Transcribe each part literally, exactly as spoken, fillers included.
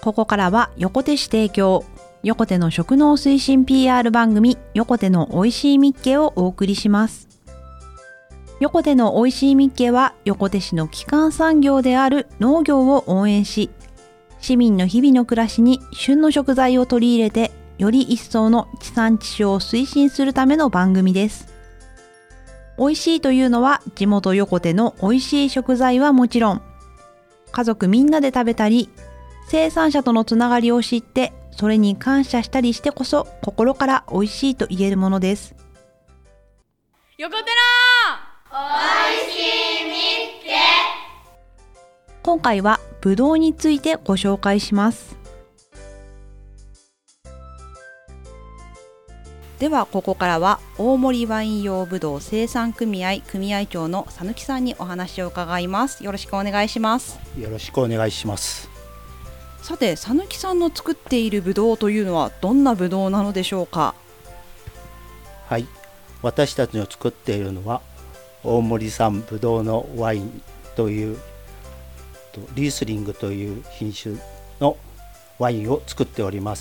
ここからは横手市提供、横手の食農推進 ピーアール 番組、横手のおいしいみっけをお送りします。横手のおいしいみっけは、横手市の基幹産業である農業を応援し、市民の日々の暮らしに旬の食材を取り入れて、より一層の地産地消を推進するための番組です。おいしいというのは、地元横手のおいしい食材はもちろん、家族みんなで食べたり、生産者とのつながりを知って、それに感謝したりしてこそ、心からおいしいと言えるものです。 横手のおいしいみっけ。 今回はぶどうについてご紹介します。ではここからは大森ワイン用ぶどう生産組合組合長の佐貫さんにお話を伺います。よろしくお願いします。 よろしくお願いします。 さて、佐貫さんの作っているぶどうというのはどんなぶどうなのでしょうか。 はい、私たちの作っているのは大森産ぶどうのワインというリースリングという品種のワインを作っております。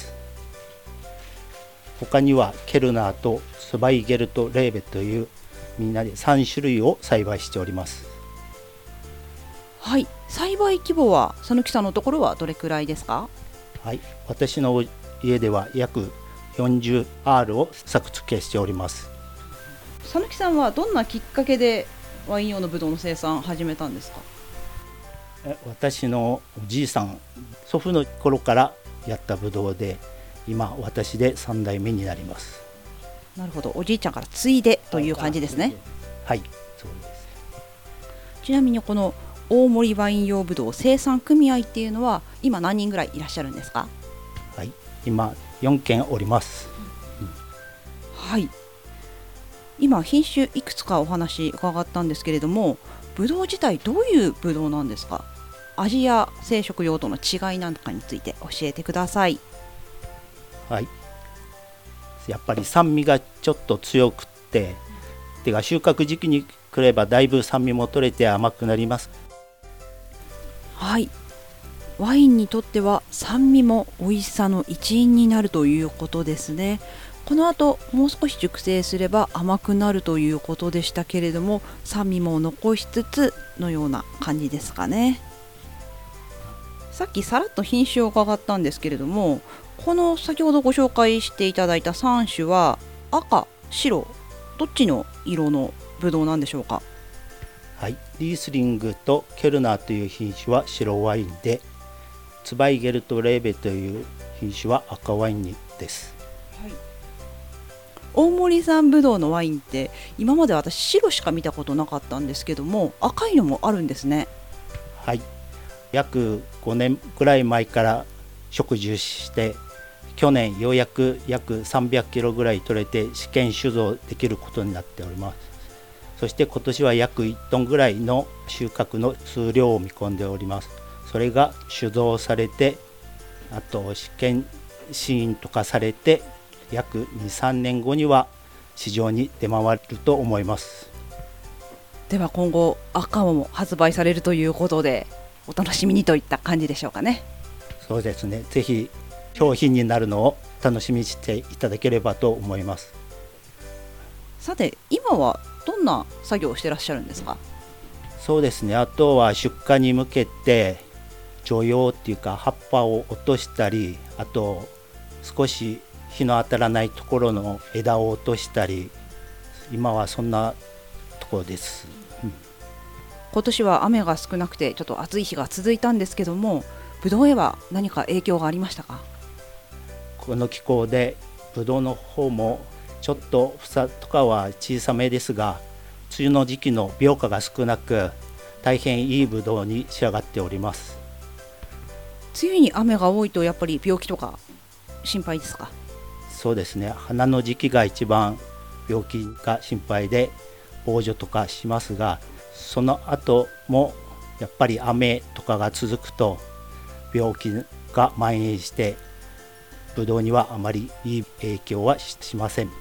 他にはケルナーとスバイゲルトレーベというみんなでさん種類を栽培しております。 はい、栽培規模は佐貫さんのところはどれくらいですか。 はい、私の家では約 よんじゅうアール を作付けしております。 佐貫さんはどんなきっかけでワイン用のぶどうの生産を始めたんですか。 私のおじいさん、祖父の頃からやったぶどうで、今私でさんだいめになります。 なるほど、おじいちゃんから継いでという感じですね。 はい、そうです。 ちなみにこの大森ワイン用ぶどう生産組合っていうのは今何人ぐらいいらっしゃるんですか。 はい、今よんけんおります、うんうん、 はい、今品種いくつかお話伺ったんですけれども、ぶどう自体どういうぶどうなんですか。味や生殖用との違いなんかについて教えてください。 はい、やっぱり酸味がちょっと強くっててか収穫時期に来ればだいぶ酸味も取れて甘くなります。 はい、ワインにとっては酸味も美味しさの一因になるということですね。この後もう少し熟成すれば甘くなるということでしたけれども、酸味も残しつつのような感じですかね。さっきさらっと品種を伺ったんですけれども、この先ほどご紹介していただいたさん種は赤、白、どっちの色のぶどうなんでしょうか。 はい、リースリングとケルナーという品種は白ワインで、ツバイゲルトレーベという品種は赤ワインです。 はい、大森産ぶどうのワインって今まで私白しか見たことなかったんですけども、赤いのもあるんですね。 はい、約ごねんくらい前から植樹して、去年ようやく約さんびゃくキロぐらい取れて試験酒造できることになっております。そして今年は約いちトンぐらいの収穫の数量を見込んでおります。それが酒造されて、あと試験試飲とかされて約にさんねんごには市場に出回ると思います。 では今後赤も発売されるということで、お楽しみにといった感じでしょうかね。 そうですね、ぜひ商品になるのを楽しみにしていただければと思います。 さて、今はどんな作業をしてらっしゃるんですか。 そうですね、あとは出荷に向けて除葉っていうか葉っぱを落としたり、あと少し日の当たらないところの枝を落としたり、今はそんなところです、うん、 今年は雨が少なくてちょっと暑い日が続いたんですけども、ぶどうへは何か影響がありましたか。 この気候でぶどうの方もちょっと房とかは小さめですが、梅雨の時期の病花が少なく大変いいぶどうに仕上がっております。 梅雨に雨が多いとやっぱり病気とか心配ですか。 そうですね、花の時期が一番病気が心配で防除とかしますが、その後もやっぱり雨とかが続くと病気が蔓延してブドウにはあまりいい影響はしません。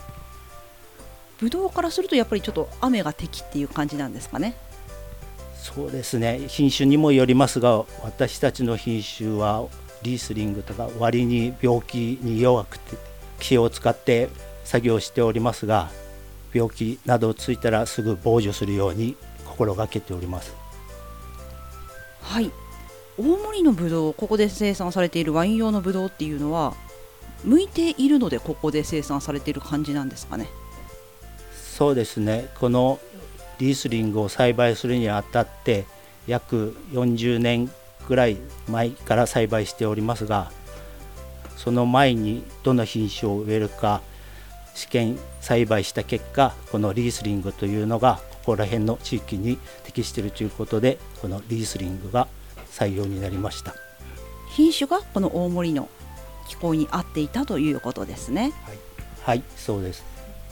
ブドウからするとやっぱりちょっと雨が敵っていう感じなんですかね。 そうですね、品種にもよりますが、私たちの品種はリースリングとか割に病気に弱くて気を使って作業しておりますが、病気などついたらすぐ防除するように心がけております。 はい、大森のブドウ、ここで生産されているワイン用のブドウっていうのは向いているのでここで生産されている感じなんですかね。 そうですね、このリースリングを栽培するにあたって約よんじゅうねんぐらい前から栽培しておりますが、その前にどの品種を植えるか試験栽培した結果、このリースリングというのがここら辺の地域に適しているということで、このリースリングが採用になりました。 品種がこの大森の気候に合っていたということですね。 はい、はい、そうです。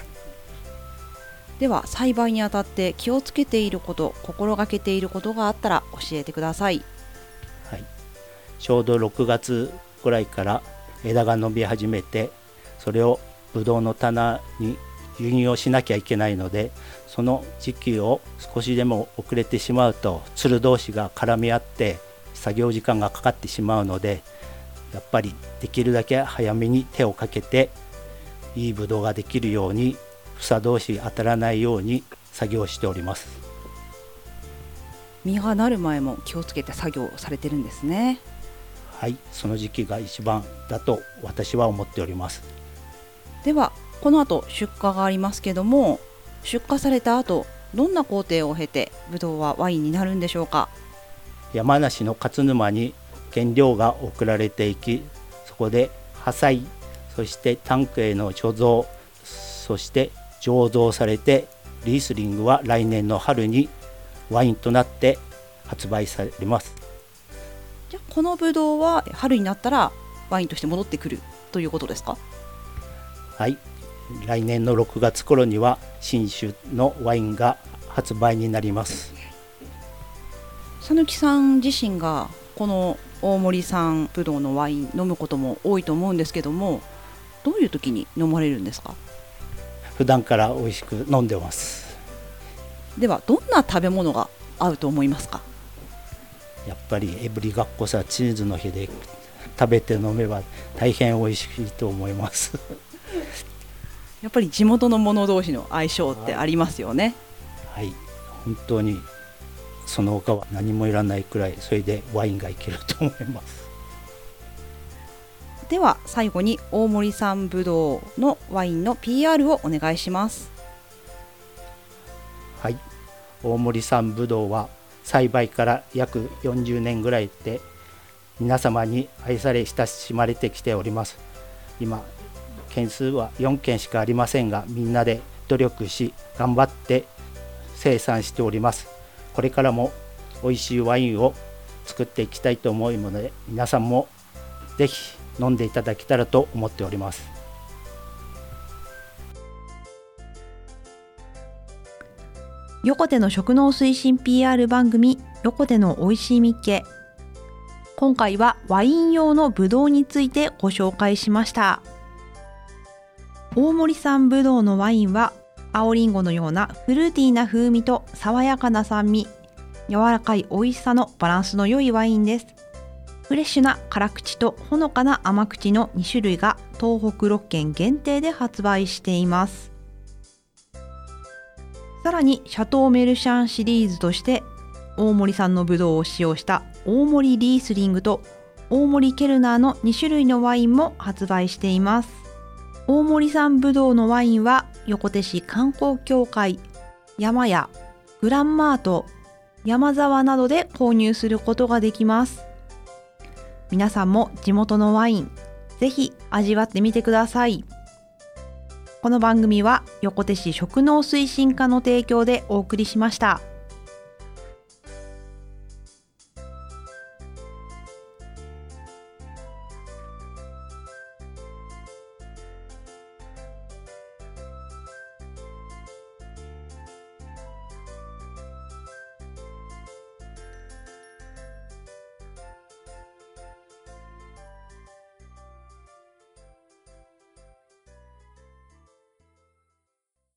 では栽培にあたって気をつけていること、心がけていることがあったら教えてください。 はい、ちょうどろくがつぐらいから枝が伸び始めて、それをブドウの棚に輸入をしなきゃいけないので、その時期を少しでも遅れてしまうとつる同士が絡み合って作業時間がかかってしまうので、やっぱりできるだけ早めに手をかけていいブドウができるように、房同士当たらないように作業しております。 実がなる前も気をつけて作業されてるんですね。 はい、その時期が一番だと私は思っております。 ではこの後出荷がありますけども、出荷された後どんな工程を経てブドウはワインになるんでしょうか。 山梨の勝沼に原料が送られていき、そこで破砕、そしてタンクへの貯蔵、そして醸造されて、リースリングは来年の春にワインとなって発売されます。 じゃあこのブドウは春になったらワインとして戻ってくるということですか。 はい、来年のろくがつ頃には新種のワインが発売になります。 佐貫さん自身がこの大森産ブドウのワイン飲むことも多いと思うんですけども、どういう時に飲まれるんですか。 普段から美味しく飲んでます。 ではどんな食べ物が合うと思いますか。 やっぱりエブリガッコさチーズの日で食べて飲めば大変美味しいと思いますやっぱり地元の者同士の相性ってありますよね。 はい、はい、本当にその他は何もいらないくらい、それでワインがいけると思います。 では最後に大森産ブドウのワインの ピーアール をお願いします。 はい、大森産ブドウは栽培から約よんじゅうねんぐらいで皆様に愛され親しまれてきております。今件数はよんけんしかありませんが、みんなで努力し頑張って生産しております。これからも美味しいワインを作っていきたいと思うので、皆さんもぜひ飲んでいただけたらと思っております。 横手の食農推進 ピーアール 番組、横手のおいしいみっけ。今回はワイン用のブドウについてご紹介しました。大森産ブドウのワインは青りんごのようなフルーティーな風味と爽やかな酸味、柔らかい美味しさのバランスの良いワインです。フレッシュな辛口とほのかな甘口のにしゅるいが東北ろっけん限定で発売しています。さらにシャトーメルシャンシリーズとして大森産のブドウを使用した大森リースリングと大森ケルナーのにしゅるいのワインも発売しています。大森産ブドウのワインは横手市観光協会、山屋、グランマート、山沢などで購入することができます。皆さんも地元のワイン、ぜひ味わってみてください。この番組は横手市食農推進課の提供でお送りしました。